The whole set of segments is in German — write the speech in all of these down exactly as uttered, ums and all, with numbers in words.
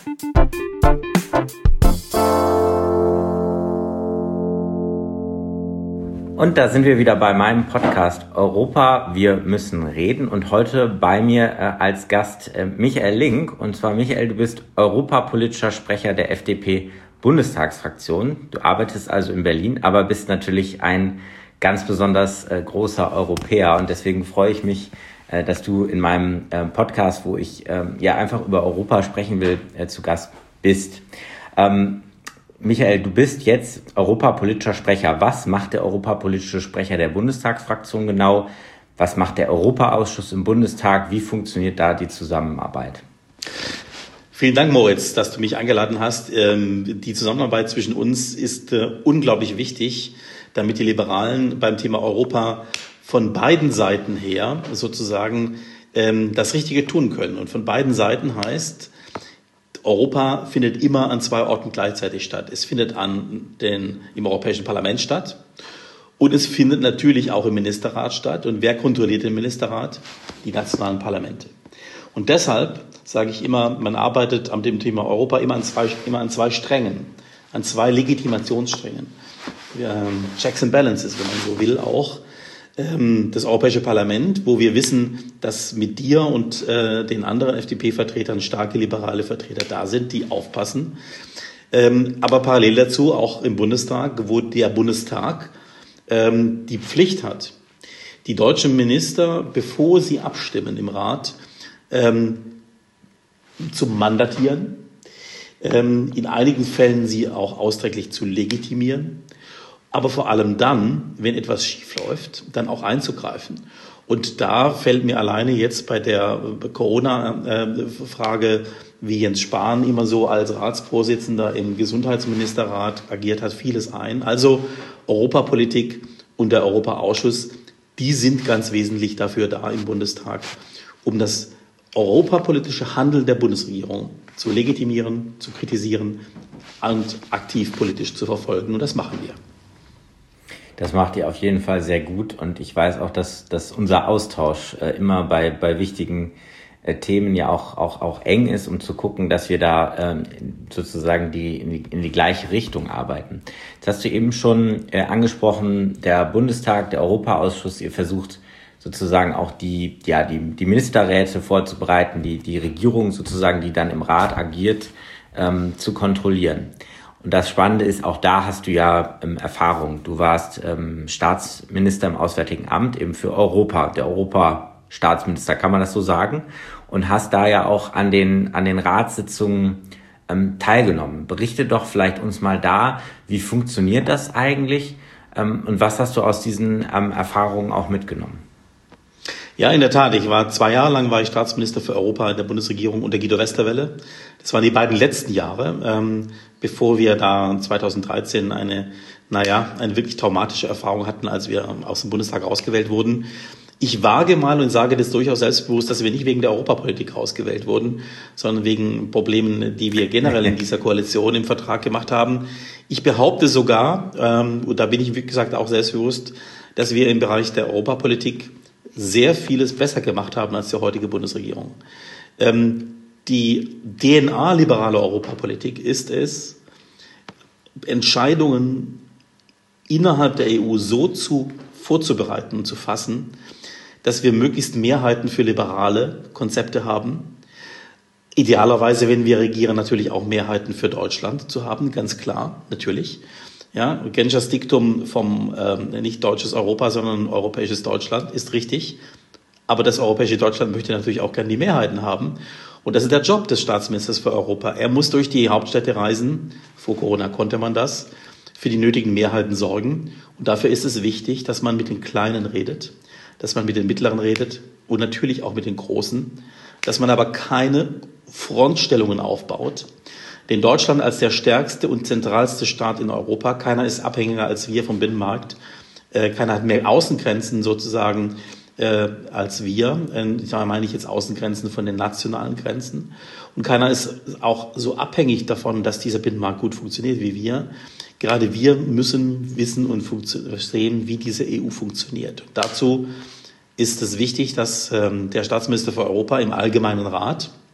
Und da sind wir wieder bei meinem Podcast Europa, wir müssen reden. Und heute bei mir äh, als Gast äh, Michael Link. Und zwar, Michael, du bist europapolitischer Sprecher der F D P-Bundestagsfraktion. Du arbeitest also in Berlin, aber bist natürlich ein ganz besonders äh, großer Europäer. Und deswegen freue ich mich, äh, dass du in meinem äh, Podcast, wo ich äh, ja einfach über Europa sprechen will, äh, zu Gast bist. Ähm, Michael, du bist jetzt europapolitischer Sprecher. Was macht der europapolitische Sprecher der Bundestagsfraktion genau? Was macht der Europaausschuss im Bundestag? Wie funktioniert da die Zusammenarbeit? Vielen Dank, Moritz, dass du mich eingeladen hast. Die Zusammenarbeit zwischen uns ist unglaublich wichtig, damit die Liberalen beim Thema Europa von beiden Seiten her sozusagen das Richtige tun können. Und von beiden Seiten heißt, Europa findet immer an zwei Orten gleichzeitig statt. Es findet an den, im Europäischen Parlament statt und es findet natürlich auch im Ministerrat statt. Und wer kontrolliert den Ministerrat? Die nationalen Parlamente. Und deshalb sage ich immer, man arbeitet am dem Thema Europa immer an zwei, immer an zwei Strängen, an zwei Legitimationssträngen. Ähm, Checks and Balances, wenn man so will, auch. Das Europäische Parlament, wo wir wissen, dass mit dir und äh, den anderen F D P-Vertretern starke liberale Vertreter da sind, die aufpassen. Ähm, aber parallel dazu auch im Bundestag, wo der Bundestag ähm, die Pflicht hat, die deutschen Minister, bevor sie abstimmen im Rat, ähm, zu mandatieren, ähm, in einigen Fällen sie auch ausdrücklich zu legitimieren. Aber vor allem dann, wenn etwas schiefläuft, dann auch einzugreifen. Und da fällt mir alleine jetzt bei der Corona-Frage, wie Jens Spahn immer so als Ratsvorsitzender im Gesundheitsministerrat agiert hat, vieles ein. Also Europapolitik und der Europaausschuss, die sind ganz wesentlich dafür da im Bundestag, um das europapolitische Handeln der Bundesregierung zu legitimieren, zu kritisieren und aktiv politisch zu verfolgen. Und das machen wir. Das macht ihr auf jeden Fall sehr gut und ich weiß auch, dass, dass unser Austausch äh, immer bei, bei wichtigen äh, Themen ja auch, auch, auch eng ist, um zu gucken, dass wir da ähm, sozusagen die in, die in die gleiche Richtung arbeiten. Jetzt hast du eben schon äh, angesprochen, der Bundestag, der Europaausschuss, ihr versucht sozusagen auch die, ja, die, die Ministerräte vorzubereiten, die, die Regierung sozusagen, die dann im Rat agiert, ähm, zu kontrollieren. Und das Spannende ist, auch da hast du ja ähm, Erfahrung. Du warst ähm, Staatsminister im Auswärtigen Amt eben für Europa, der Europastaatsminister, kann man das so sagen? Und hast da ja auch an den an den Ratssitzungen ähm, teilgenommen. Berichte doch vielleicht uns mal da, wie funktioniert das eigentlich ähm, und was hast du aus diesen ähm, Erfahrungen auch mitgenommen? Ja, in der Tat. Ich war zwei Jahre lang war ich Staatsminister für Europa in der Bundesregierung unter Guido Westerwelle. Das waren die beiden letzten Jahre, ähm, bevor wir da zweitausenddreizehn eine, naja, eine wirklich traumatische Erfahrung hatten, als wir aus dem Bundestag rausgewählt wurden. Ich wage mal und sage das durchaus selbstbewusst, dass wir nicht wegen der Europapolitik rausgewählt wurden, sondern wegen Problemen, die wir generell in dieser Koalition im Vertrag gemacht haben. Ich behaupte sogar, ähm, und da bin ich, wie gesagt, auch selbstbewusst, dass wir im Bereich der Europapolitik sehr vieles besser gemacht haben als die heutige Bundesregierung. Ähm, die D N A liberaler Europapolitik ist es, Entscheidungen innerhalb der E U so zu vorzubereiten und zu fassen, dass wir möglichst Mehrheiten für liberale Konzepte haben. Idealerweise, wenn wir regieren, natürlich auch Mehrheiten für Deutschland zu haben, ganz klar, natürlich. Ja, Genschers Diktum vom ähm, nicht deutsches Europa, sondern europäisches Deutschland ist richtig. Aber das europäische Deutschland möchte natürlich auch gerne die Mehrheiten haben. Und das ist der Job des Staatsministers für Europa. Er muss durch die Hauptstädte reisen. Vor Corona konnte man das. Für die nötigen Mehrheiten sorgen. Und dafür ist es wichtig, dass man mit den Kleinen redet, dass man mit den Mittleren redet und natürlich auch mit den Großen, dass man aber keine Frontstellungen aufbaut. Denn Deutschland als der stärkste und zentralste Staat in Europa, keiner ist abhängiger als wir vom Binnenmarkt, äh, keiner hat mehr Außengrenzen sozusagen äh, als wir, äh, ich meine ich jetzt Außengrenzen von den nationalen Grenzen, und keiner ist auch so abhängig davon, dass dieser Binnenmarkt gut funktioniert wie wir. Gerade wir müssen wissen und verstehen, wie diese E U funktioniert. Und dazu ist es wichtig, dass ähm, der Staatsminister für Europa im Allgemeinen Rat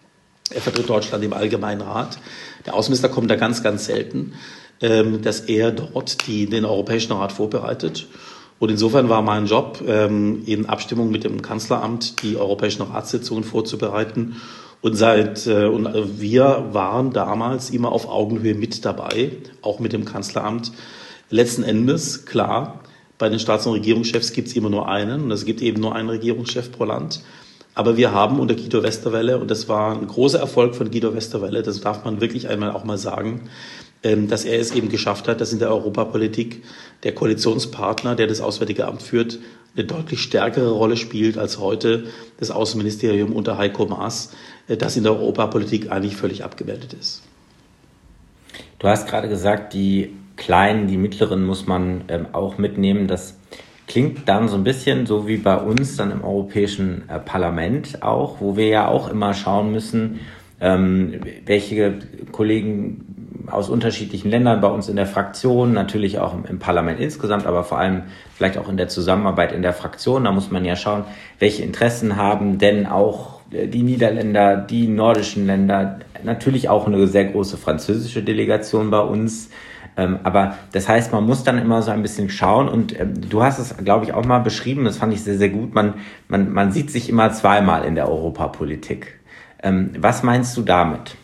er vertritt Deutschland im Allgemeinen Rat. Der Außenminister kommt da ganz, ganz selten, ähm, dass er dort die, den Europäischen Rat vorbereitet. Und insofern war mein Job, ähm, in Abstimmung mit dem Kanzleramt die europäischen Ratssitzungen vorzubereiten. Und seit äh, und wir waren damals immer auf Augenhöhe mit dabei, auch mit dem Kanzleramt. Letzten Endes, klar, bei den Staats- und Regierungschefs gibt es immer nur einen und es gibt eben nur einen Regierungschef pro Land. Aber wir haben unter Guido Westerwelle, und das war ein großer Erfolg von Guido Westerwelle, das darf man wirklich einmal auch mal sagen, ähm, dass er es eben geschafft hat, dass in der Europapolitik der Koalitionspartner, der das Auswärtige Amt führt, eine deutlich stärkere Rolle spielt als heute das Außenministerium unter Heiko Maas, äh, das in der Europapolitik eigentlich völlig abgemeldet ist. Du hast gerade gesagt, die kleinen, die mittleren muss man ähm, auch mitnehmen. Das klingt dann so ein bisschen so wie bei uns dann im Europäischen äh, Parlament auch, wo wir ja auch immer schauen müssen, ähm, welche Kollegen aus unterschiedlichen Ländern bei uns in der Fraktion, natürlich auch im, im Parlament insgesamt, aber vor allem vielleicht auch in der Zusammenarbeit in der Fraktion, da muss man ja schauen, welche Interessen haben denn auch die Niederländer, die nordischen Länder, natürlich auch eine sehr große französische Delegation bei uns. Ähm, aber das heißt, man muss dann immer so ein bisschen schauen und ähm, du hast es, glaube ich, auch mal beschrieben, das fand ich sehr, sehr gut, man, man, man sieht sich immer zweimal in der Europapolitik. Ähm, was meinst du damit?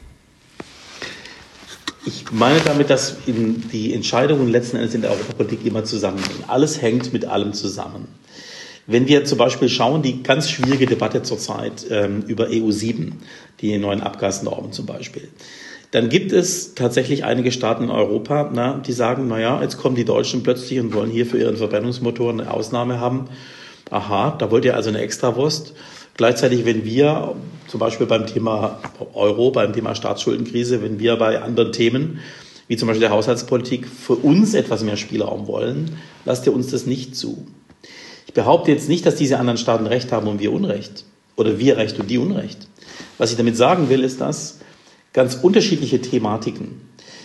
Ich meine damit, dass in die Entscheidungen letzten Endes in der Europapolitik immer zusammenhängen. Alles hängt mit allem zusammen. Wenn wir zum Beispiel schauen, die ganz schwierige Debatte zurzeit ähm, über E U sieben, die neuen Abgasnormen zum Beispiel, dann gibt es tatsächlich einige Staaten in Europa, na, die sagen, naja, jetzt kommen die Deutschen plötzlich und wollen hier für ihren Verbrennungsmotoren eine Ausnahme haben. Aha, da wollt ihr also eine Extrawurst. Gleichzeitig, wenn wir zum Beispiel beim Thema Euro, beim Thema Staatsschuldenkrise, wenn wir bei anderen Themen, wie zum Beispiel der Haushaltspolitik, für uns etwas mehr Spielraum wollen, lasst ihr uns das nicht zu. Ich behaupte jetzt nicht, dass diese anderen Staaten Recht haben und wir Unrecht. Oder wir Recht und die Unrecht. Was ich damit sagen will, ist, dass ganz unterschiedliche Thematiken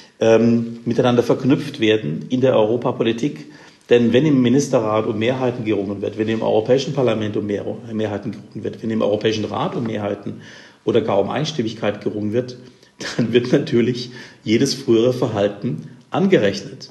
ähm, miteinander verknüpft werden in der Europapolitik. Denn wenn im Ministerrat um Mehrheiten gerungen wird, wenn im Europäischen Parlament um Mehr, Mehrheiten gerungen wird, wenn im Europäischen Rat um Mehrheiten oder gar um Einstimmigkeit gerungen wird, dann wird natürlich jedes frühere Verhalten angerechnet.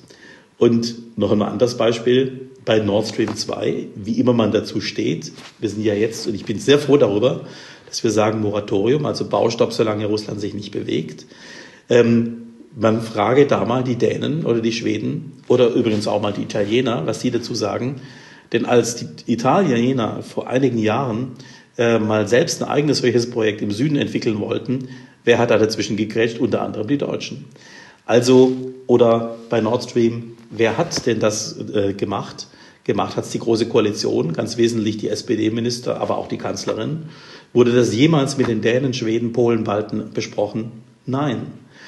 Und noch ein anderes Beispiel bei Nord Stream zwei, wie immer man dazu steht. Wir sind ja jetzt, und ich bin sehr froh darüber, dass wir sagen Moratorium, also Baustopp, solange Russland sich nicht bewegt. Ähm, man frage da mal die Dänen oder die Schweden oder übrigens auch mal die Italiener, was sie dazu sagen. Denn als die Italiener vor einigen Jahren äh, mal selbst ein eigenes solches Projekt im Süden entwickeln wollten, wer hat da dazwischen gegrätscht? Unter anderem die Deutschen. Also, oder bei Nord Stream, wer hat denn das äh, gemacht? Gemacht hat es die Große Koalition, ganz wesentlich die S P D-Minister, aber auch die Kanzlerin. Wurde das jemals mit den Dänen, Schweden, Polen, Balten besprochen? Nein.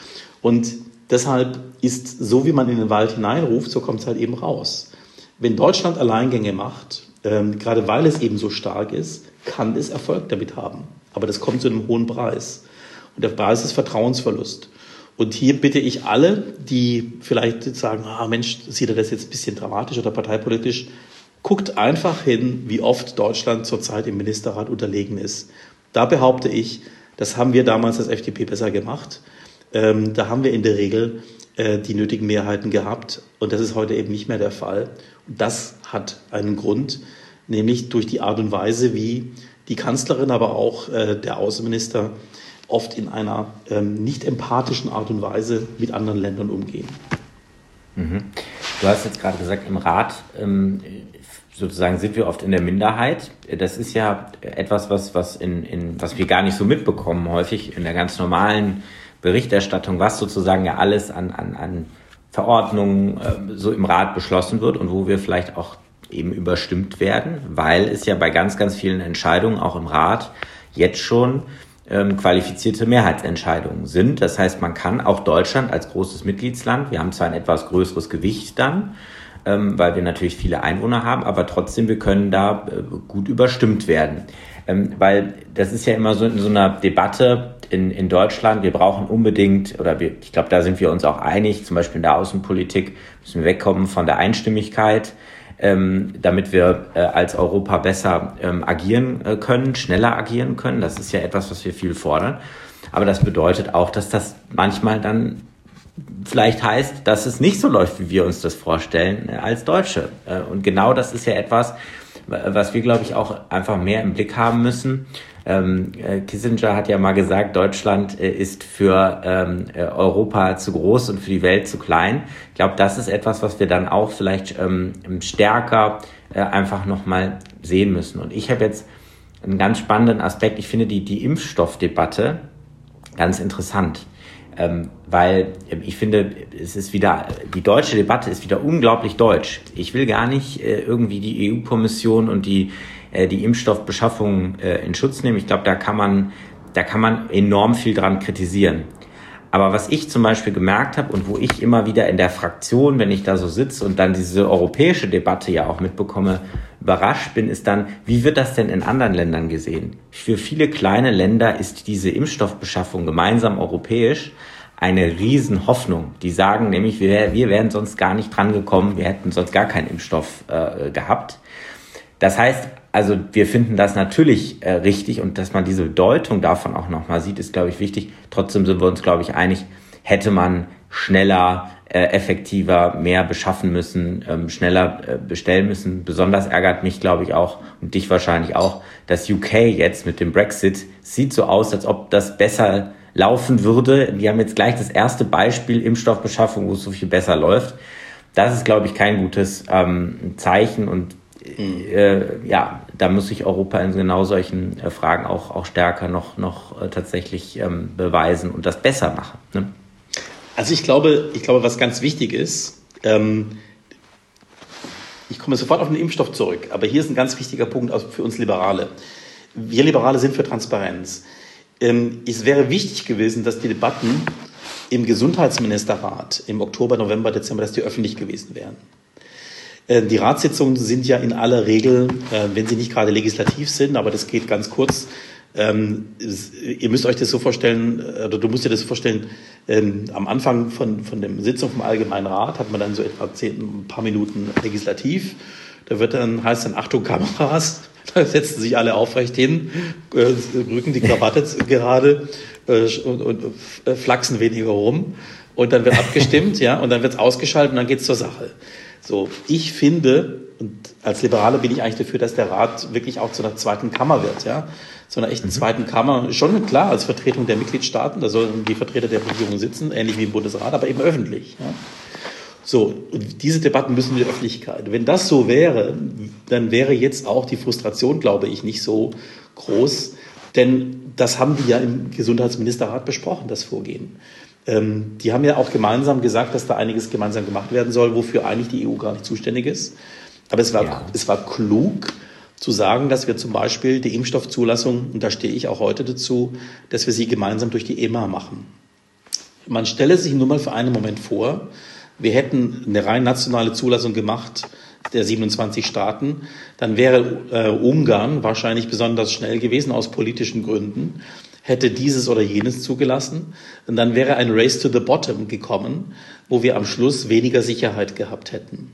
Und deshalb ist, so wie man in den Wald hineinruft, so kommt es halt eben raus. Wenn Deutschland Alleingänge macht, ähm, gerade weil es eben so stark ist, kann es Erfolg damit haben. Aber das kommt zu einem hohen Preis. Und der Preis ist Vertrauensverlust. Und hier bitte ich alle, die vielleicht sagen, ah Mensch, sieht er das jetzt ein bisschen dramatisch oder parteipolitisch, guckt einfach hin, wie oft Deutschland zurzeit im Ministerrat unterlegen ist. Da behaupte ich, das haben wir damals als F D P besser gemacht. Ähm, da haben wir in der Regel äh, die nötigen Mehrheiten gehabt. Und das ist heute eben nicht mehr der Fall. Und das hat einen Grund, nämlich durch die Art und Weise, wie die Kanzlerin, aber auch äh, der Außenminister oft in einer ähm, nicht empathischen Art und Weise mit anderen Ländern umgehen. Mhm. Du hast jetzt gerade gesagt, im Rat ähm, sozusagen sind wir oft in der Minderheit. Das ist ja etwas, was, was, in, in, was wir gar nicht so mitbekommen, häufig in der ganz normalen Berichterstattung, was sozusagen ja alles an, an, an Verordnungen äh, so im Rat beschlossen wird und wo wir vielleicht auch eben überstimmt werden, weil es ja bei ganz, ganz vielen Entscheidungen auch im Rat jetzt schon ähm, qualifizierte Mehrheitsentscheidungen sind. Das heißt, man kann auch Deutschland als großes Mitgliedsland, wir haben zwar ein etwas größeres Gewicht dann, ähm, weil wir natürlich viele Einwohner haben, aber trotzdem, wir können da äh, gut überstimmt werden. Ähm, weil das ist ja immer so in so einer Debatte in, in Deutschland, wir brauchen unbedingt, oder wir, ich glaube, da sind wir uns auch einig, zum Beispiel in der Außenpolitik müssen wir wegkommen von der Einstimmigkeit, ähm, damit wir äh, als Europa besser ähm, agieren äh, können, schneller agieren können. Das ist ja etwas, was wir viel fordern. Aber das bedeutet auch, dass das manchmal dann vielleicht heißt, dass es nicht so läuft, wie wir uns das vorstellen, als Deutsche. Und genau das ist ja etwas, was wir, glaube ich, auch einfach mehr im Blick haben müssen. Ähm, Kissinger hat ja mal gesagt, Deutschland äh, ist für ähm, Europa zu groß und für die Welt zu klein. Ich glaube, das ist etwas, was wir dann auch vielleicht ähm, stärker äh, einfach nochmal sehen müssen. Und ich habe jetzt einen ganz spannenden Aspekt. Ich finde die, die Impfstoffdebatte ganz interessant. Ähm, weil ich finde, es ist wieder, die deutsche Debatte ist wieder unglaublich deutsch. Ich will gar nicht äh, irgendwie die E U-Kommission und die äh, die Impfstoffbeschaffung äh, in Schutz nehmen. Ich glaube, da kann man, da kann man enorm viel dran kritisieren. Aber was ich zum Beispiel gemerkt habe und wo ich immer wieder in der Fraktion, wenn ich da so sitze und dann diese europäische Debatte ja auch mitbekomme, überrascht bin, ist dann, wie wird das denn in anderen Ländern gesehen? Für viele kleine Länder ist diese Impfstoffbeschaffung gemeinsam europäisch eine Riesenhoffnung. Die sagen nämlich, wir, wir wären sonst gar nicht dran gekommen, wir hätten sonst gar keinen Impfstoff äh, gehabt. Das heißt, also wir finden das natürlich äh, richtig und dass man diese Deutung davon auch nochmal sieht, ist, glaube ich, wichtig. Trotzdem sind wir uns, glaube ich, einig, hätte man schneller, äh, effektiver, mehr beschaffen müssen, ähm, schneller äh, bestellen müssen. Besonders ärgert mich, glaube ich, auch und dich wahrscheinlich auch, dass U K jetzt mit dem Brexit sieht so aus, als ob das besser laufen würde. Die haben jetzt gleich das erste Beispiel Impfstoffbeschaffung, wo es so viel besser läuft. Das ist, glaube ich, kein gutes ähm, Zeichen und Äh, ja, da muss sich Europa in genau solchen äh, Fragen auch, auch stärker noch, noch äh, tatsächlich ähm, beweisen und das besser machen. Ne? Also ich glaube, ich glaube, was ganz wichtig ist, ähm, ich komme sofort auf den Impfstoff zurück, aber hier ist ein ganz wichtiger Punkt für uns Liberale. Wir Liberale sind für Transparenz. Ähm, es wäre wichtig gewesen, dass die Debatten im Gesundheitsministerrat im Oktober, November, Dezember, dass die öffentlich gewesen wären. Die Ratssitzungen sind ja in aller Regel, wenn sie nicht gerade legislativ sind, aber das geht ganz kurz. Ähm, ihr müsst euch das so vorstellen, oder du musst dir das vorstellen, ähm, am Anfang von, von der Sitzung vom Allgemeinen Rat hat man dann so etwa zehn, ein paar Minuten legislativ. Da wird dann, heißt dann, Achtung, Kameras, da setzen sich alle aufrecht hin, äh, rücken die Krawatte gerade äh, und, und äh, flachsen weniger rum. Und dann wird abgestimmt, ja, und dann wird es ausgeschaltet und dann geht's zur Sache. So, ich finde, und als Liberaler bin ich eigentlich dafür, dass der Rat wirklich auch zu einer zweiten Kammer wird, ja, zu einer echten mhm. zweiten Kammer. Schon klar, als Vertretung der Mitgliedstaaten, da sollen die Vertreter der Regierung sitzen, ähnlich wie im Bundesrat, aber eben öffentlich, ja. So, und diese Debatten müssen in die Öffentlichkeit. Wenn das so wäre, dann wäre jetzt auch die Frustration, glaube ich, nicht so groß, denn das haben die ja im Gesundheitsministerrat besprochen, das Vorgehen. Ähm, die haben ja auch gemeinsam gesagt, dass da einiges gemeinsam gemacht werden soll, wofür eigentlich die E U gar nicht zuständig ist. Aber es war, ja. es war klug zu sagen, dass wir zum Beispiel die Impfstoffzulassung, und da stehe ich auch heute dazu, dass wir sie gemeinsam durch die E M A machen. Man stelle sich nur mal für einen Moment vor, wir hätten eine rein nationale Zulassung gemacht der siebenundzwanzig Staaten, dann wäre äh, Ungarn wahrscheinlich besonders schnell gewesen aus politischen Gründen, hätte dieses oder jenes zugelassen und dann wäre ein Race to the Bottom gekommen, wo wir am Schluss weniger Sicherheit gehabt hätten.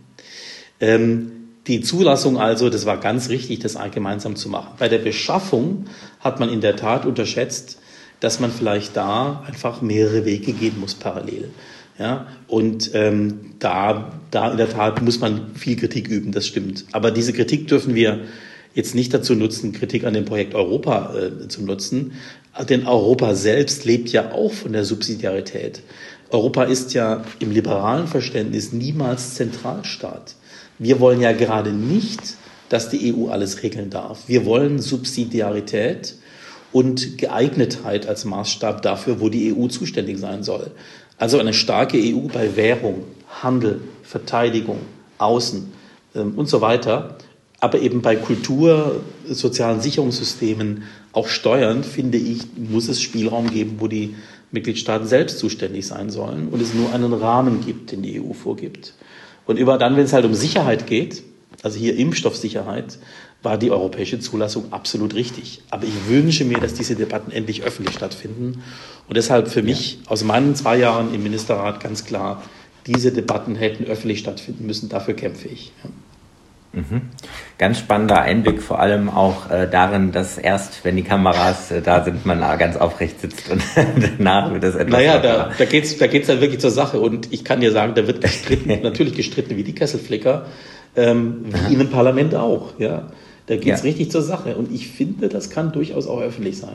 Ähm, die Zulassung also, das war ganz richtig, das gemeinsam zu machen. Bei der Beschaffung hat man in der Tat unterschätzt, dass man vielleicht da einfach mehrere Wege gehen muss parallel. Ja, und ähm, da, da in der Tat muss man viel Kritik üben, das stimmt. Aber diese Kritik dürfen wir jetzt nicht dazu nutzen, Kritik an dem Projekt Europa äh, zu nutzen. Denn Europa selbst lebt ja auch von der Subsidiarität. Europa ist ja im liberalen Verständnis niemals Zentralstaat. Wir wollen ja gerade nicht, dass die E U alles regeln darf. Wir wollen Subsidiarität und Geeignetheit als Maßstab dafür, wo die E U zuständig sein soll. Also eine starke E U bei Währung, Handel, Verteidigung, Außen ähm, und so weiter. Aber eben bei Kultur, sozialen Sicherungssystemen, auch Steuern, finde ich, muss es Spielraum geben, wo die Mitgliedstaaten selbst zuständig sein sollen und es nur einen Rahmen gibt, den die E U vorgibt. Und über dann, wenn es halt um Sicherheit geht, also hier Impfstoffsicherheit, war die europäische Zulassung absolut richtig. Aber ich wünsche mir, dass diese Debatten endlich öffentlich stattfinden. Und deshalb für mich aus meinen zwei Jahren im Ministerrat ganz klar, diese Debatten hätten öffentlich stattfinden müssen. Dafür kämpfe ich. Ja. Mhm. Ganz spannender Einblick, vor allem auch äh, darin, dass erst, wenn die Kameras äh, da sind, man ganz aufrecht sitzt und danach wird das etwas. Naja, da, da geht's, da geht's dann wirklich zur Sache und ich kann dir sagen, da wird gestritten, natürlich gestritten wie die Kesselflicker, ähm, wie in einem Parlament auch, ja. Da geht's ja. richtig zur Sache und ich finde, das kann durchaus auch öffentlich sein.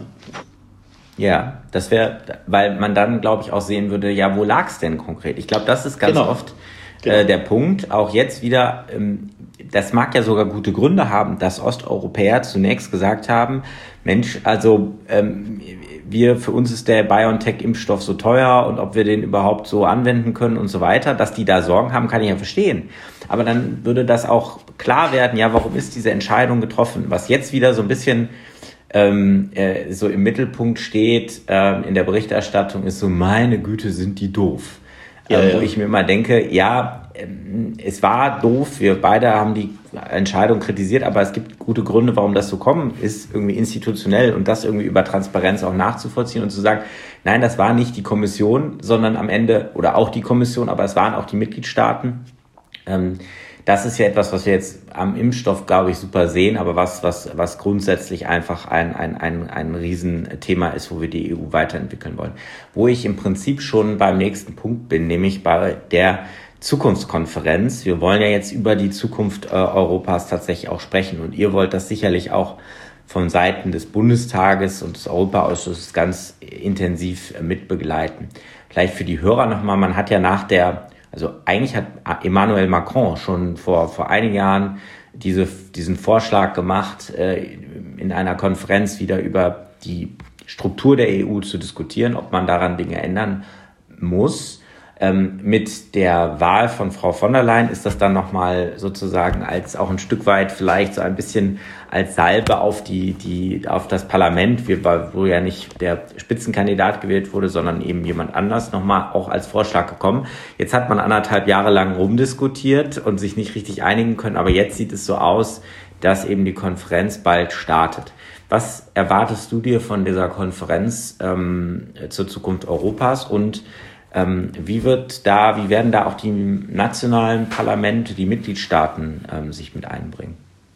Ja, das wäre, weil man dann, glaube ich, auch sehen würde, ja, wo lag's denn konkret? Ich glaube, das ist ganz genau. oft genau. äh, der Punkt, auch jetzt wieder, ähm, das mag ja sogar gute Gründe haben, dass Osteuropäer zunächst gesagt haben, Mensch, also ähm, wir, für uns ist der BioNTech-Impfstoff so teuer und ob wir den überhaupt so anwenden können und so weiter, dass die da Sorgen haben, kann ich ja verstehen. Aber dann würde das auch klar werden, ja, warum ist diese Entscheidung getroffen? Was jetzt wieder so ein bisschen ähm, äh, so im Mittelpunkt steht äh, in der Berichterstattung, ist so, meine Güte, sind die doof. Ja, ähm, wo ja. ich mir immer denke, ja, es war doof, wir beide haben die Entscheidung kritisiert, aber es gibt gute Gründe, warum das so kommen ist, irgendwie institutionell und das irgendwie über Transparenz auch nachzuvollziehen und zu sagen, nein, das war nicht die Kommission, sondern am Ende, oder auch die Kommission, aber es waren auch die Mitgliedstaaten. Das ist ja etwas, was wir jetzt am Impfstoff, glaube ich, super sehen, aber was, was, was grundsätzlich einfach ein, ein, ein, ein Riesenthema ist, wo wir die E U weiterentwickeln wollen. Wo ich im Prinzip schon beim nächsten Punkt bin, nämlich bei der Zukunftskonferenz. Wir wollen ja jetzt über die Zukunft äh, Europas tatsächlich auch sprechen und ihr wollt das sicherlich auch von Seiten des Bundestages und des Europaausschusses ganz intensiv äh, mitbegleiten. Vielleicht für die Hörer nochmal, man hat ja nach der, also eigentlich hat Emmanuel Macron schon vor, vor einigen Jahren diese, diesen Vorschlag gemacht, äh, in einer Konferenz wieder über die Struktur der E U zu diskutieren, ob man daran Dinge ändern muss. Ähm, mit der Wahl von Frau von der Leyen ist das dann nochmal sozusagen als auch ein Stück weit vielleicht so ein bisschen als Salbe auf die, die, auf das Parlament, wo ja nicht der Spitzenkandidat gewählt wurde, sondern eben jemand anders nochmal auch als Vorschlag gekommen. Jetzt hat man anderthalb Jahre lang rumdiskutiert und sich nicht richtig einigen können, aber jetzt sieht es so aus, dass eben die Konferenz bald startet. Was erwartest du dir von dieser Konferenz ähm, zur Zukunft Europas und Ähm, wie wird da, wie werden da auch die nationalen Parlamente, die Mitgliedstaaten ähm, sich mit einbringen?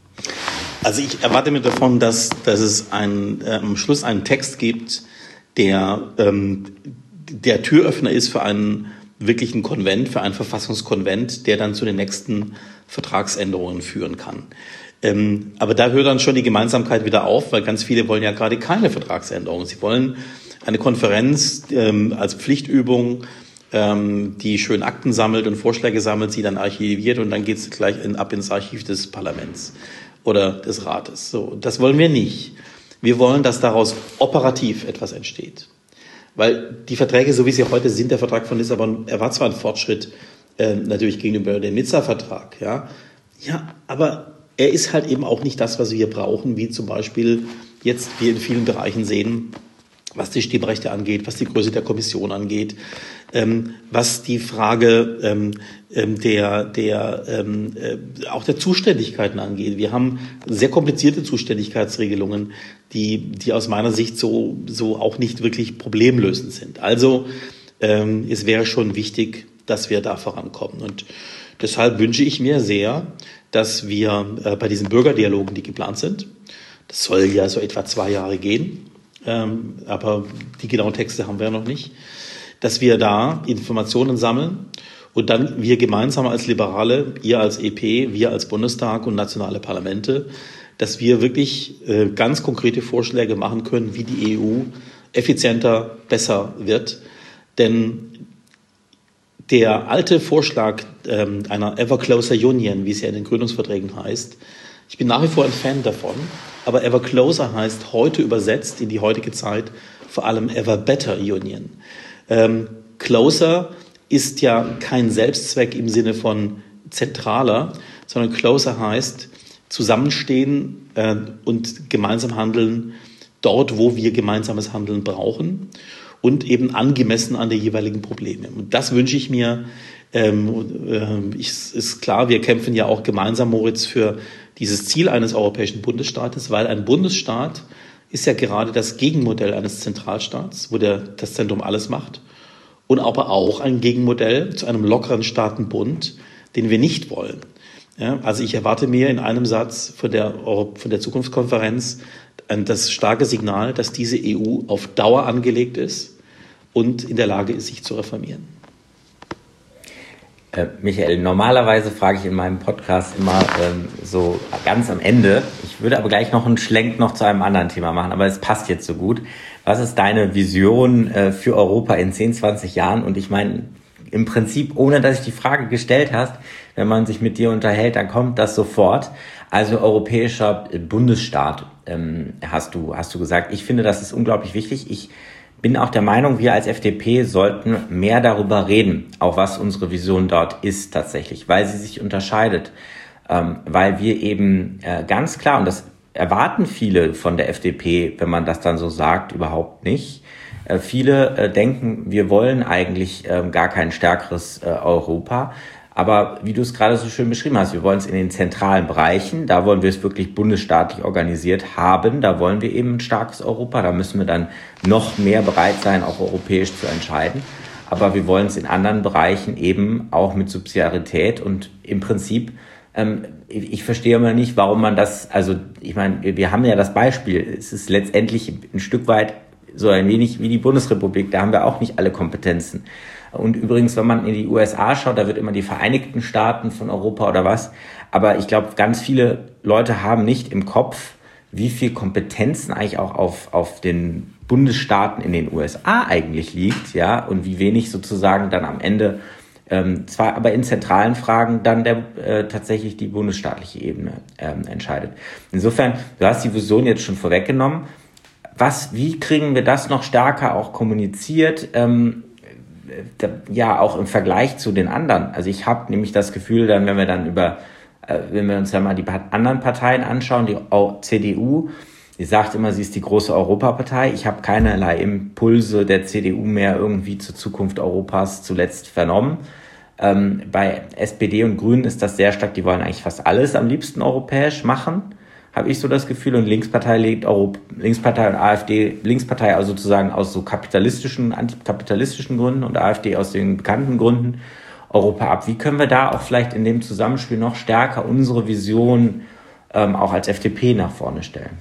Also ich erwarte mir davon, dass, dass es ein, äh, am Schluss einen Text gibt, der ähm, der Türöffner ist für einen wirklichen Konvent, für einen Verfassungskonvent, der dann zu den nächsten Vertragsänderungen führen kann. Ähm, aber da hört dann schon die Gemeinsamkeit wieder auf, weil ganz viele wollen ja gerade keine Vertragsänderungen. Sie wollen eine Konferenz ähm, als Pflichtübung, ähm, die schön Akten sammelt und Vorschläge sammelt, sie dann archiviert und dann geht es gleich in, ab ins Archiv des Parlaments oder des Rates. So, das wollen wir nicht. Wir wollen, dass daraus operativ etwas entsteht. Weil die Verträge, so wie sie heute sind, der Vertrag von Lissabon, er war zwar ein Fortschritt äh, natürlich gegenüber dem Nizza-Vertrag, ja, ja, aber er ist halt eben auch nicht das, was wir brauchen, wie zum Beispiel jetzt wir in vielen Bereichen sehen, was die Stimmrechte angeht, was die Größe der Kommission angeht, ähm, was die Frage ähm, der, der ähm, äh, auch der Zuständigkeiten angeht. Wir haben sehr komplizierte Zuständigkeitsregelungen, die, die aus meiner Sicht so, so auch nicht wirklich problemlösend sind. Also ähm, es wäre schon wichtig, dass wir da vorankommen. Und deshalb wünsche ich mir sehr, dass wir äh, bei diesen Bürgerdialogen, die geplant sind, das soll ja so etwa zwei Jahre gehen, ähm, aber die genauen Texte haben wir ja noch nicht, dass wir da Informationen sammeln und dann wir gemeinsam als Liberale, ihr als E P, wir als Bundestag und nationale Parlamente, dass wir wirklich äh, ganz konkrete Vorschläge machen können, wie die E U effizienter, besser wird. Denn der alte Vorschlag ähm, einer Ever Closer Union, wie es ja in den Gründungsverträgen heißt, ich bin nach wie vor ein Fan davon, aber Ever Closer heißt heute übersetzt in die heutige Zeit vor allem Ever Better Union. Ähm, Closer ist ja kein Selbstzweck im Sinne von zentraler, sondern Closer heißt zusammenstehen äh, und gemeinsam handeln dort, wo wir gemeinsames Handeln brauchen und eben angemessen an die jeweiligen Probleme. Und das wünsche ich mir. Ähm, äh, ich, ist klar, wir kämpfen ja auch gemeinsam, Moritz, für dieses Ziel eines europäischen Bundesstaates, weil ein Bundesstaat ist ja gerade das Gegenmodell eines Zentralstaats, wo der, das Zentrum alles macht. Und aber auch ein Gegenmodell zu einem lockeren Staatenbund, den wir nicht wollen. Ja, also ich erwarte mir in einem Satz von der, von der Zukunftskonferenz das starke Signal, dass diese E U auf Dauer angelegt ist und in der Lage ist, sich zu reformieren. Äh, Michael, normalerweise frage ich in meinem Podcast immer ähm, so ganz am Ende, ich würde aber gleich noch einen Schlenk noch zu einem anderen Thema machen, aber es passt jetzt so gut. Was ist deine Vision äh, für Europa in zehn, zwanzig Jahren? Und ich meine, im Prinzip, ohne dass ich die Frage gestellt hast, wenn man sich mit dir unterhält, dann kommt das sofort. Also europäischer Bundesstaat, ähm, hast du, hast du gesagt. Ich finde, das ist unglaublich wichtig. Ich bin auch der Meinung, wir als F D P sollten mehr darüber reden, auch was unsere Vision dort ist tatsächlich, weil sie sich unterscheidet, ähm, weil wir eben äh, ganz klar, und das erwarten viele von der F D P, wenn man das dann so sagt, überhaupt nicht. Äh, viele äh, denken, wir wollen eigentlich äh, gar kein stärkeres äh, Europa. Aber wie du es gerade so schön beschrieben hast, wir wollen es in den zentralen Bereichen, da wollen wir es wirklich bundesstaatlich organisiert haben, da wollen wir eben ein starkes Europa, da müssen wir dann noch mehr bereit sein, auch europäisch zu entscheiden. Aber wir wollen es in anderen Bereichen eben auch mit Subsidiarität und im Prinzip, ähm, ich verstehe immer nicht, warum man das, also ich meine, wir haben ja das Beispiel, es ist letztendlich ein Stück weit so ein wenig wie die Bundesrepublik, da haben wir auch nicht alle Kompetenzen. Und übrigens, wenn man in die U S A schaut, da wird immer die Vereinigten Staaten von Europa oder was. Aber ich glaube, ganz viele Leute haben nicht im Kopf, wie viel Kompetenzen eigentlich auch auf, auf den Bundesstaaten in den U S A eigentlich liegt, ja, und wie wenig sozusagen dann am Ende, ähm, zwar aber in zentralen Fragen dann der, äh, tatsächlich die bundesstaatliche Ebene ähm, entscheidet. Insofern, du hast die Vision jetzt schon vorweggenommen. Was, wie kriegen wir das noch stärker auch kommuniziert? Ähm, ja, auch im Vergleich zu den anderen. Also ich habe nämlich das Gefühl, dann, wenn wir dann über, äh, wenn wir uns dann mal die anderen Parteien anschauen, die C D U, die sagt immer, sie ist die große Europapartei. Ich habe keinerlei Impulse der C D U mehr irgendwie zur Zukunft Europas zuletzt vernommen. Ähm, bei S P D und Grünen ist das sehr stark, die wollen eigentlich fast alles am liebsten europäisch machen, habe ich so das Gefühl. Und Linkspartei legt Europa, Linkspartei und AfD, Linkspartei also sozusagen aus so kapitalistischen, antikapitalistischen Gründen und AfD aus den bekannten Gründen Europa ab. Wie können wir da auch vielleicht in dem Zusammenspiel noch stärker unsere Vision ähm, auch als F D P nach vorne stellen?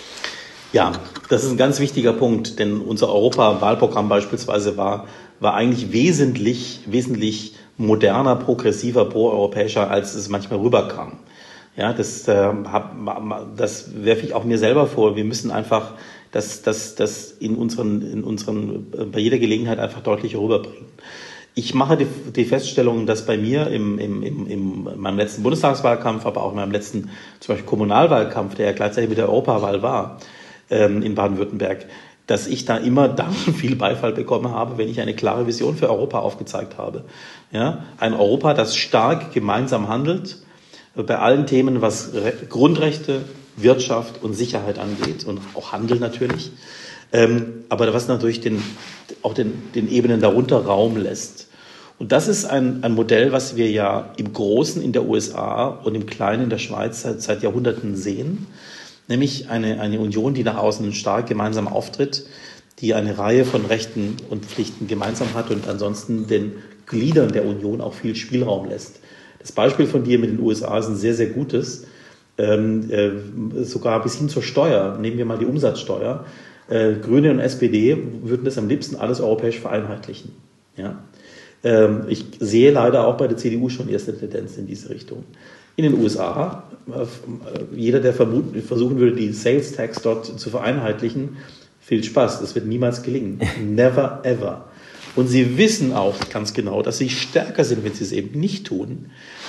Ja, das ist ein ganz wichtiger Punkt, denn unser Europa-Wahlprogramm beispielsweise war, war eigentlich wesentlich, wesentlich moderner, progressiver, proeuropäischer, als es manchmal rüberkam. Ja, das, äh, hab, das werfe ich auch mir selber vor. Wir müssen einfach das, das, das in unseren, in unseren, bei jeder Gelegenheit einfach deutlicher rüberbringen. Ich mache die, die Feststellung, dass bei mir im, im, im, im, in meinem letzten Bundestagswahlkampf, aber auch in meinem letzten zum Beispiel Kommunalwahlkampf, der ja gleichzeitig mit der Europawahl war, ähm, in Baden-Württemberg, dass ich da immer dann viel Beifall bekommen habe, wenn ich eine klare Vision für Europa aufgezeigt habe. Ja, ein Europa, das stark gemeinsam handelt, bei allen Themen, was Grundrechte, Wirtschaft und Sicherheit angeht und auch Handel natürlich, ähm, aber was natürlich den, auch den, den Ebenen darunter Raum lässt. Und das ist ein, ein Modell, was wir ja im Großen in der U S A und im Kleinen in der Schweiz seit, seit Jahrhunderten sehen, nämlich eine, eine Union, die nach außen stark gemeinsam auftritt, die eine Reihe von Rechten und Pflichten gemeinsam hat und ansonsten den Gliedern der Union auch viel Spielraum lässt. Das Beispiel von dir mit den U S A ist ein sehr, sehr gutes, ähm, äh, sogar bis hin zur Steuer. Nehmen wir mal die Umsatzsteuer. Äh, Grüne und S P D würden das am liebsten alles europäisch vereinheitlichen. Ja? Ähm, ich sehe leider auch bei der C D U schon erste Tendenzen in diese Richtung. In den U S A, äh, jeder, der vermuten, versuchen würde, die Sales Tax dort zu vereinheitlichen, viel Spaß, das wird niemals gelingen. Never ever. Und sie wissen auch ganz genau, dass sie stärker sind, wenn sie es eben nicht tun.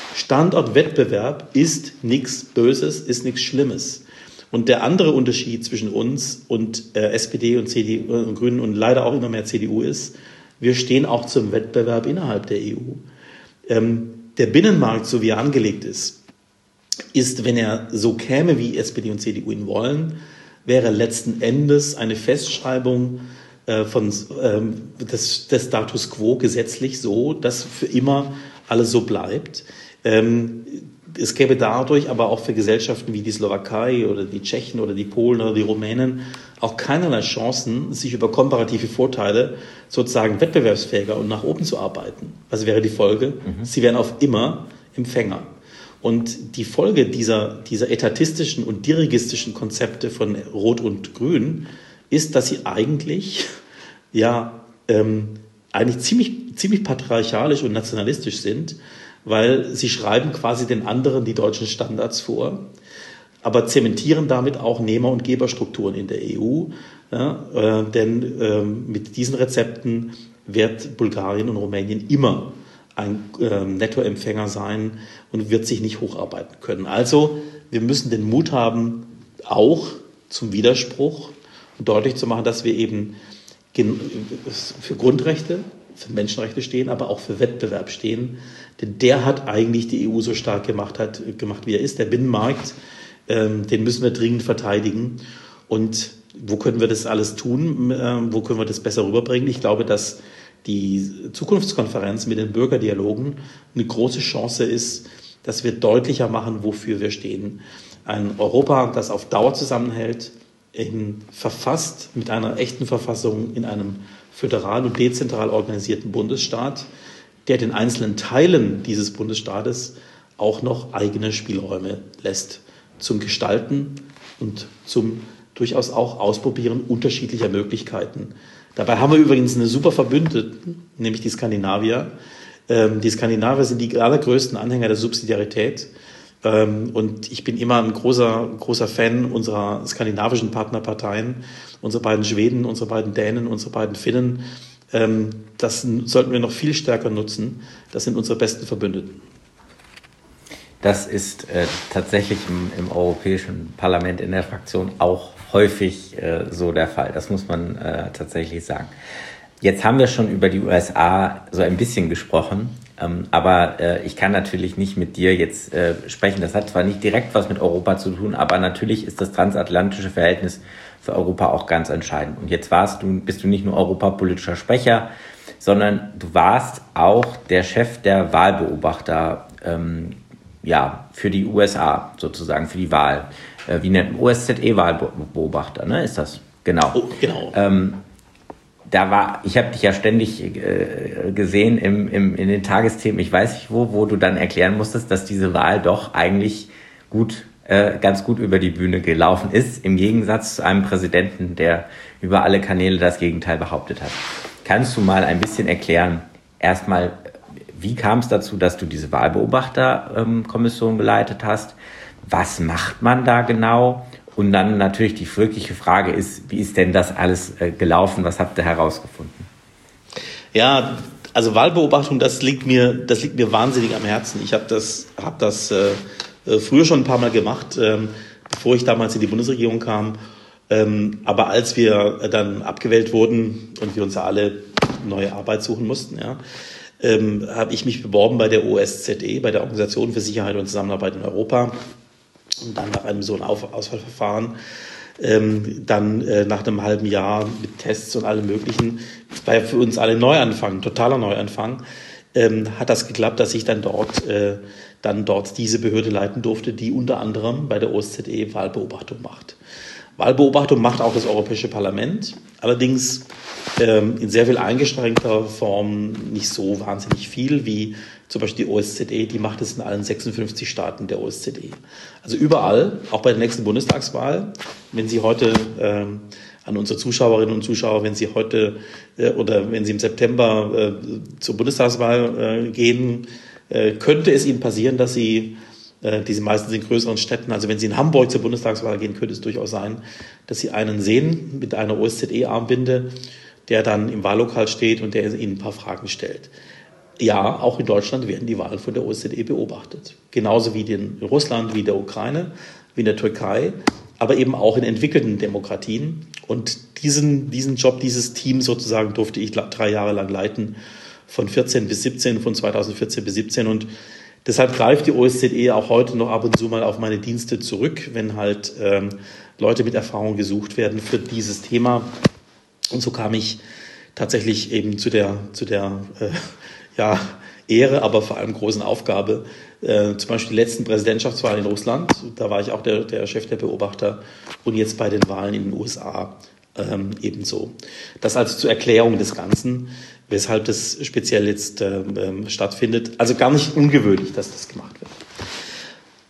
Standortwettbewerb ist nichts Böses, ist nichts Schlimmes. Und der andere Unterschied zwischen uns und äh, S P D und C D U und Grünen und leider auch immer mehr C D U ist, wir stehen auch zum Wettbewerb innerhalb der E U. Ähm, der Binnenmarkt, so wie er angelegt ist, ist, wenn er so käme, wie S P D und C D U ihn wollen, wäre letzten Endes eine Festschreibung äh, von, ähm, des, des Status quo gesetzlich so, dass für immer alles so bleibt. Ähm, es gäbe dadurch aber auch für Gesellschaften wie die Slowakei oder die Tschechen oder die Polen oder die Rumänen auch keinerlei Chancen, sich über komparative Vorteile sozusagen wettbewerbsfähiger und nach oben zu arbeiten. Was wäre die Folge? Mhm. Sie wären auf immer Empfänger. Und die Folge dieser, dieser etatistischen und dirigistischen Konzepte von Rot und Grün ist, dass sie eigentlich, ja, ähm, eigentlich ziemlich, ziemlich patriarchalisch und nationalistisch sind, weil sie schreiben quasi den anderen die deutschen Standards vor, aber zementieren damit auch Nehmer- und Geberstrukturen in der E U. Ja, äh, denn äh, mit diesen Rezepten wird Bulgarien und Rumänien immer ein äh, Nettoempfänger sein und wird sich nicht hocharbeiten können. Also wir müssen den Mut haben, auch zum Widerspruch und deutlich zu machen, dass wir eben für Grundrechte, für Menschenrechte stehen, aber auch für Wettbewerb stehen. Denn der hat eigentlich die E U so stark gemacht, hat, gemacht wie er ist. Der Binnenmarkt, ähm, den müssen wir dringend verteidigen. Und wo können wir das alles tun? Ähm, wo können wir das besser rüberbringen? Ich glaube, dass die Zukunftskonferenz mit den Bürgerdialogen eine große Chance ist, dass wir deutlicher machen, wofür wir stehen. Ein Europa, das auf Dauer zusammenhält, in, verfasst mit einer echten Verfassung in einem föderal und dezentral organisierten Bundesstaat, der den einzelnen Teilen dieses Bundesstaates auch noch eigene Spielräume lässt zum Gestalten und zum durchaus auch Ausprobieren unterschiedlicher Möglichkeiten. Dabei haben wir übrigens eine super Verbündeten, nämlich die Skandinavier. Ähm, die Skandinavier sind die allergrößten Anhänger der Subsidiarität. Ähm, und ich bin immer ein großer, großer Fan unserer skandinavischen Partnerparteien, unsere beiden Schweden, unsere beiden Dänen, unsere beiden Finnen. Ähm, das sollten wir noch viel stärker nutzen. Das sind unsere besten Verbündeten. Das ist äh, tatsächlich im, im Europäischen Parlament in der Fraktion auch häufig äh, so der Fall. Das muss man äh, tatsächlich sagen. Jetzt haben wir schon über die U S A so ein bisschen gesprochen, ähm, aber äh, ich kann natürlich nicht mit dir jetzt äh, sprechen. Das hat zwar nicht direkt was mit Europa zu tun, aber natürlich ist das transatlantische Verhältnis für Europa auch ganz entscheidend. Und jetzt warst du, bist du nicht nur europapolitischer Sprecher, sondern du warst auch der Chef der Wahlbeobachter ähm, ja, für die U S A sozusagen, für die Wahl. Äh, wie nennt man? O S Z E-Wahlbeobachter, ne? Ist das? Genau. Oh, genau. Ähm, da war, ich habe dich ja ständig äh, gesehen im, im, in den Tagesthemen, ich weiß nicht wo, wo du dann erklären musstest, dass diese Wahl doch eigentlich gut, äh, ganz gut über die Bühne gelaufen ist, im Gegensatz zu einem Präsidenten, der über alle Kanäle das Gegenteil behauptet hat. Kannst du mal ein bisschen erklären, erstmal, wie kam es dazu, dass du diese Wahlbeobachterkommission geleitet hast? Was macht man da genau? Und dann natürlich die wirkliche Frage ist, wie ist denn das alles gelaufen? Was habt ihr herausgefunden? Ja, also Wahlbeobachtung, das liegt mir, das liegt mir wahnsinnig am Herzen. Ich habe das, hab das äh, früher schon ein paar Mal gemacht, ähm, bevor ich damals in die Bundesregierung kam. Ähm, aber als wir dann abgewählt wurden und wir uns ja alle neue Arbeit suchen mussten, ja, ähm, habe ich mich beworben bei der O S Z E, bei der Organisation für Sicherheit und Zusammenarbeit in Europa. Und dann nach einem so einem Auf- Auswahlverfahren, ähm, dann äh, nach einem halben Jahr mit Tests und allem Möglichen, war ja für uns alle Neuanfang, totaler Neuanfang, ähm, hat das geklappt, dass ich dann dort, äh, dann dort diese Behörde leiten durfte, die unter anderem bei der O S Z E Wahlbeobachtung macht. Wahlbeobachtung macht auch das Europäische Parlament, allerdings ähm, in sehr viel eingeschränkter Form, nicht so wahnsinnig viel wie zum Beispiel die O S Z E, die macht es in allen sechsundfünfzig Staaten der O S Z E. Also überall, auch bei der nächsten Bundestagswahl, wenn Sie heute ähm, an unsere Zuschauerinnen und Zuschauer, wenn Sie heute äh, oder wenn Sie im September äh, zur Bundestagswahl äh, gehen, äh, könnte es Ihnen passieren, dass Sie äh, diese meistens in größeren Städten, also wenn Sie in Hamburg zur Bundestagswahl gehen, könnte es durchaus sein, dass Sie einen sehen mit einer O S Z E-Armbinde, der dann im Wahllokal steht und der Ihnen ein paar Fragen stellt. Ja, auch in Deutschland werden die Wahlen von der O S Z E beobachtet. Genauso wie in Russland, wie in der Ukraine, wie in der Türkei, aber eben auch in entwickelten Demokratien. Und diesen, diesen Job, dieses Team sozusagen durfte ich drei Jahre lang leiten, von vierzehn bis siebzehn, von zweitausendvierzehn bis siebzehn. Und deshalb greift die O S Z E auch heute noch ab und zu mal auf meine Dienste zurück, wenn halt ähm, Leute mit Erfahrung gesucht werden für dieses Thema. Und so kam ich tatsächlich eben zu der, zu der äh, ja, Ehre, aber vor allem großen Aufgabe. Äh, zum Beispiel die letzten Präsidentschaftswahlen in Russland, da war ich auch der, der Chef der Beobachter, und jetzt bei den Wahlen in den U S A ähm, ebenso. Das also zur Erklärung des Ganzen, weshalb das speziell jetzt ähm, stattfindet. Also gar nicht ungewöhnlich, dass das gemacht wird.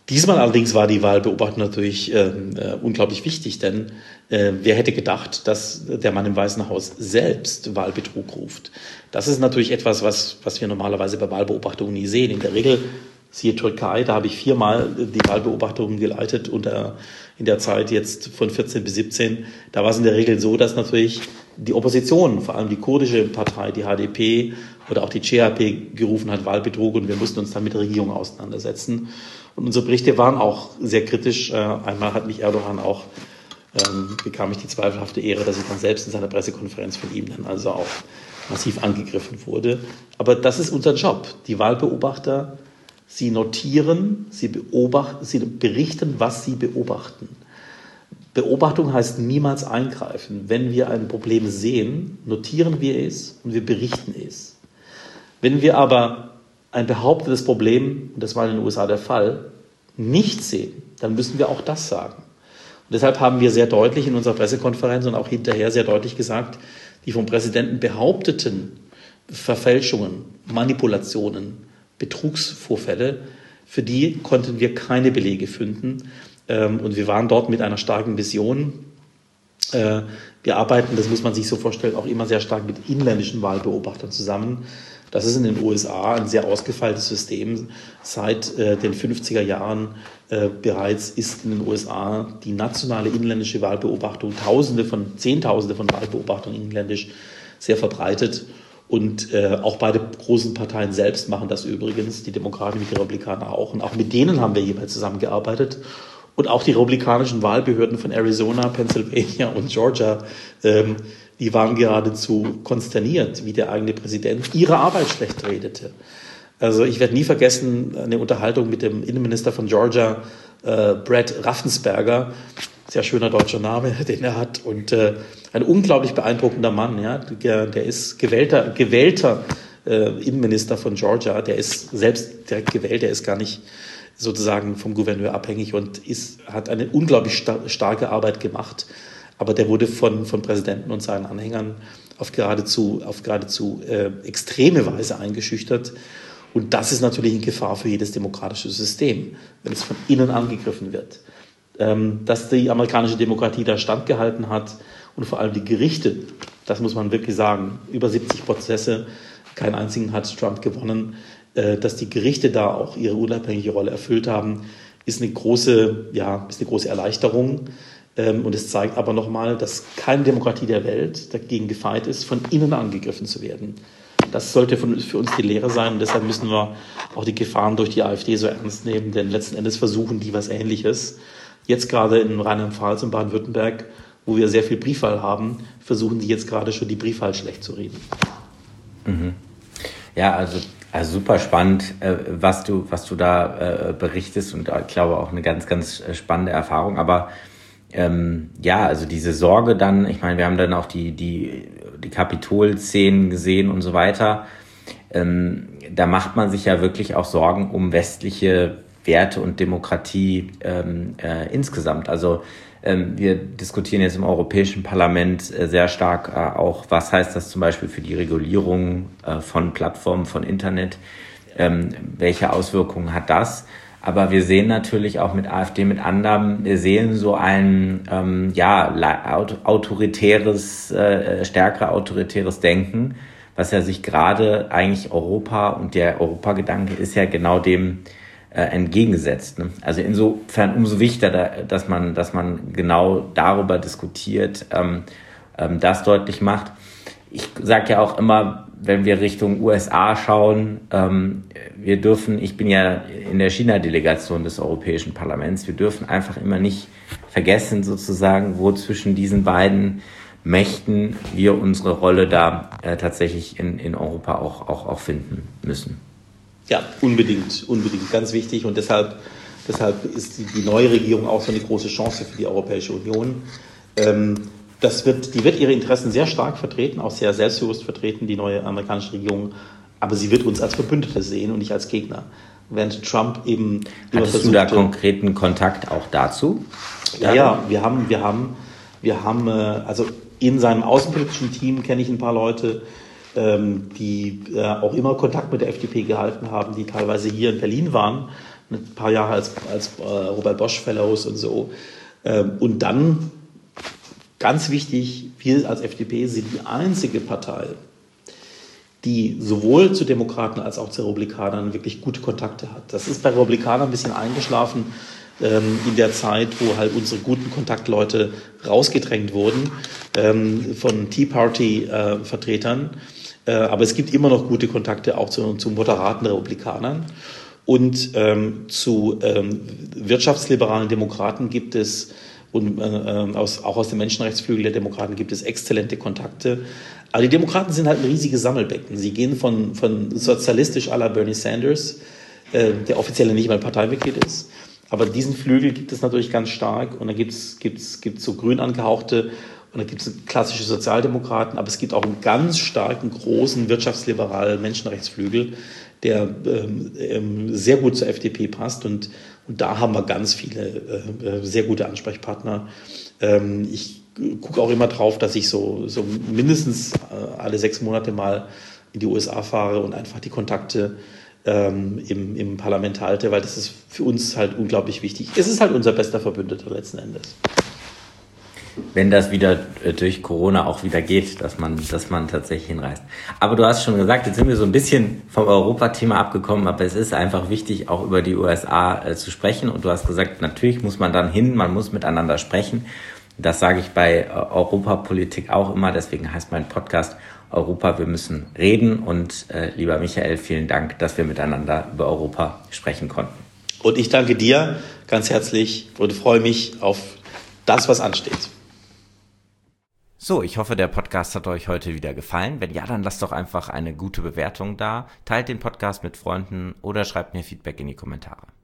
Diesmal allerdings war die Wahlbeobachtung natürlich äh, äh, unglaublich wichtig, denn äh, wer hätte gedacht, dass der Mann im Weißen Haus selbst Wahlbetrug ruft? Das ist natürlich etwas, was, was wir normalerweise bei Wahlbeobachtungen nie sehen. In der Regel, siehe Türkei, da habe ich viermal die Wahlbeobachtungen geleitet unter, in der Zeit jetzt von vierzehn bis siebzehn. Da war es in der Regel so, dass natürlich die Opposition, vor allem die kurdische Partei, die H D P oder auch die C H P gerufen hat, Wahlbetrug, und wir mussten uns dann mit der Regierung auseinandersetzen. Und unsere Berichte waren auch sehr kritisch. Einmal hat mich Erdogan auch, ähm, bekam ich die zweifelhafte Ehre, dass ich dann selbst in seiner Pressekonferenz von ihm dann also auch massiv angegriffen wurde. Aber das ist unser Job. Die Wahlbeobachter, sie notieren, sie beobachten, sie berichten, was sie beobachten. Beobachtung heißt niemals eingreifen. Wenn wir ein Problem sehen, notieren wir es und wir berichten es. Wenn wir aber ein behauptetes Problem, und das war in den U S A der Fall, nicht sehen, dann müssen wir auch das sagen. Und deshalb haben wir sehr deutlich in unserer Pressekonferenz und auch hinterher sehr deutlich gesagt, die vom Präsidenten behaupteten Verfälschungen, Manipulationen, Betrugsvorfälle, für die konnten wir keine Belege finden. Und wir waren dort mit einer starken Vision. Wir arbeiten, das muss man sich so vorstellen, auch immer sehr stark mit inländischen Wahlbeobachtern zusammen. Das ist in den U S A ein sehr ausgefeiltes System. Seit äh, den fünfziger Jahren äh, bereits ist in den U S A die nationale inländische Wahlbeobachtung, Tausende von, Zehntausende von Wahlbeobachtern inländisch, sehr verbreitet. Und äh, auch beide großen Parteien selbst machen das übrigens, die Demokraten wie die Republikaner auch. Und auch mit denen haben wir jeweils zusammengearbeitet. Und auch die republikanischen Wahlbehörden von Arizona, Pennsylvania und Georgia, ähm, die waren geradezu konsterniert, wie der eigene Präsident ihre Arbeit schlecht redete. Also ich werde nie vergessen eine Unterhaltung mit dem Innenminister von Georgia, äh, Brad Raffensperger, sehr schöner deutscher Name, den er hat, und äh, ein unglaublich beeindruckender Mann. Ja, der, der ist gewählter, gewählter äh, Innenminister von Georgia, der ist selbst direkt gewählt, der ist gar nicht sozusagen vom Gouverneur abhängig und ist, hat eine unglaublich star- starke Arbeit gemacht. Aber der wurde von, von Präsidenten und seinen Anhängern auf geradezu, auf geradezu äh, extreme Weise eingeschüchtert. Und das ist natürlich eine Gefahr für jedes demokratische System, wenn es von innen angegriffen wird. Ähm, dass die amerikanische Demokratie da standgehalten hat und vor allem die Gerichte, das muss man wirklich sagen, über siebzig Prozesse, keinen einzigen hat Trump gewonnen, äh, dass die Gerichte da auch ihre unabhängige Rolle erfüllt haben, ist eine große, ja, ist eine große Erleichterung. Und es zeigt aber nochmal, dass keine Demokratie der Welt dagegen gefeit ist, von innen angegriffen zu werden. Das sollte für uns die Lehre sein. Und deshalb müssen wir auch die Gefahren durch die AfD so ernst nehmen. Denn letzten Endes versuchen die was Ähnliches. Jetzt gerade in Rheinland-Pfalz und Baden-Württemberg, wo wir sehr viel Briefwahl haben, versuchen die jetzt gerade schon die Briefwahl schlecht zu reden. Mhm. Ja, also, also super spannend, äh, was du, was du da äh, berichtest, und ich glaube auch eine ganz, ganz spannende Erfahrung. Aber Ähm, ja, also diese Sorge dann, ich meine, wir haben dann auch die, die, die Kapitol-Szenen gesehen und so weiter. Ähm, da macht man sich ja wirklich auch Sorgen um westliche Werte und Demokratie ähm, äh, insgesamt. Also ähm, wir diskutieren jetzt im Europäischen Parlament äh, sehr stark äh, auch, was heißt das zum Beispiel für die Regulierung äh, von Plattformen, von Internet? Ähm, welche Auswirkungen hat das? Aber wir sehen natürlich auch mit AfD, mit anderen, wir sehen so ein ähm, ja autoritäres, äh, stärker autoritäres Denken, was ja sich gerade eigentlich Europa, und der Europagedanke ist ja genau dem äh, entgegengesetzt. Ne? Also insofern umso wichtiger, dass man, dass man genau darüber diskutiert, ähm, ähm, das deutlich macht. Ich sage ja auch immer, wenn wir Richtung U S A schauen, ähm, wir dürfen, ich bin ja in der China-Delegation des Europäischen Parlaments, wir dürfen einfach immer nicht vergessen sozusagen, wo zwischen diesen beiden Mächten wir unsere Rolle da äh, tatsächlich in, in Europa auch, auch, auch finden müssen. Ja, unbedingt, unbedingt, ganz wichtig, und deshalb, deshalb ist die, die neue Regierung auch so eine große Chance für die Europäische Union. Ähm, Das wird, die wird ihre Interessen sehr stark vertreten, auch sehr selbstbewusst vertreten, die neue amerikanische Regierung. Aber sie wird uns als Verbündete sehen und nicht als Gegner. Während Trump eben... Hattest du da konkreten Kontakt auch dazu? Ja, ja, wir haben, wir haben, wir haben, also in seinem außenpolitischen Team kenne ich ein paar Leute, die auch immer Kontakt mit der F D P gehalten haben, die teilweise hier in Berlin waren, ein paar Jahre als, als äh, Robert Bosch Fellows und so. Ähm, und dann, ganz wichtig, wir als F D P sind die einzige Partei, die sowohl zu Demokraten als auch zu Republikanern wirklich gute Kontakte hat. Das ist bei Republikanern ein bisschen eingeschlafen ähm, in der Zeit, wo halt unsere guten Kontaktleute rausgedrängt wurden ähm, von Tea Party-Vertretern. Äh, äh, aber es gibt immer noch gute Kontakte auch zu, zu moderaten Republikanern. Und ähm, zu ähm, wirtschaftsliberalen Demokraten gibt es, und äh, aus, auch aus dem Menschenrechtsflügel der Demokraten gibt es exzellente Kontakte. Aber die Demokraten sind halt ein riesiges Sammelbecken. Sie gehen von, von sozialistisch à la Bernie Sanders, äh, der offiziell nicht mal Parteimitglied ist. Aber diesen Flügel gibt es natürlich ganz stark. Und dann gibt es gibt's, gibt's so grün angehauchte und dann gibt es klassische Sozialdemokraten. Aber es gibt auch einen ganz starken, großen wirtschaftsliberalen Menschenrechtsflügel, der ähm, sehr gut zur F D P passt. Und, und da haben wir ganz viele äh, sehr gute Ansprechpartner. Ähm, ich gucke auch immer drauf, dass ich so, so mindestens äh, alle sechs Monate mal in die U S A fahre und einfach die Kontakte ähm, im, im Parlament halte, weil das ist für uns halt unglaublich wichtig. Es ist halt unser bester Verbündeter letzten Endes. Wenn das wieder durch Corona auch wieder geht, dass man, dass man tatsächlich hinreist. Aber du hast schon gesagt, jetzt sind wir so ein bisschen vom Europathema abgekommen, aber es ist einfach wichtig, auch über die U S A äh, zu sprechen. Und du hast gesagt, natürlich muss man dann hin, man muss miteinander sprechen. Das sage ich bei äh, Europapolitik auch immer. Deswegen heißt mein Podcast Europa, wir müssen reden. Und äh, lieber Michael, vielen Dank, dass wir miteinander über Europa sprechen konnten. Und ich danke dir ganz herzlich und freue mich auf das, was ansteht. So, ich hoffe, der Podcast hat euch heute wieder gefallen. Wenn ja, dann lasst doch einfach eine gute Bewertung da, teilt den Podcast mit Freunden oder schreibt mir Feedback in die Kommentare.